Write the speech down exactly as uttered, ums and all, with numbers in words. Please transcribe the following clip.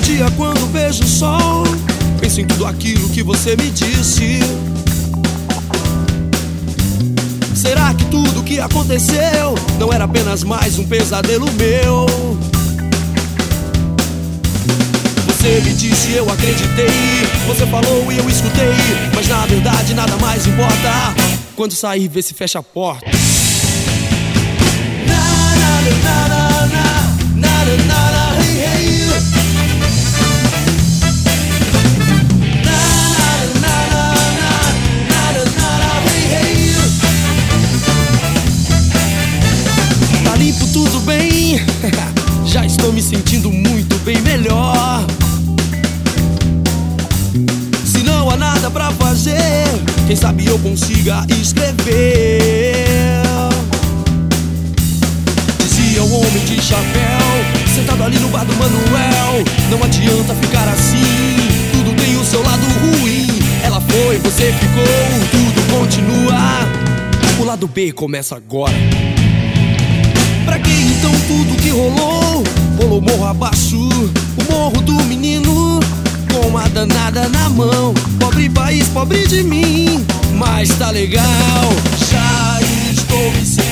dia quando vejo o sol, penso em tudo aquilo que você me disse. Será que tudo que aconteceu não era apenas mais um pesadelo meu? Você me disse, eu acreditei. Você falou e eu escutei, mas na verdade nada mais importa. Quando sair, vê se fecha a porta. Na, na, na, na, na, na, na, na, hey, hey. Na, na, na, na, na, na, na, hey, hey. Tá limpo, tudo bem. Já estou me sentindo muito bem melhor. Se não há nada pra fazer, quem sabe eu consiga escrever. Dizia o homem de chapéu, sentado ali no bar do Manuel: não adianta ficar assim, tudo tem o seu lado ruim. Ela foi, você ficou, tudo continua. O lado B começa agora. Pra que então tudo que rolou? Rolou morro abaixo, o morro do menino, com uma danada na mão. Pobre país, pobre de mim, mas tá legal. Já estou me sentindo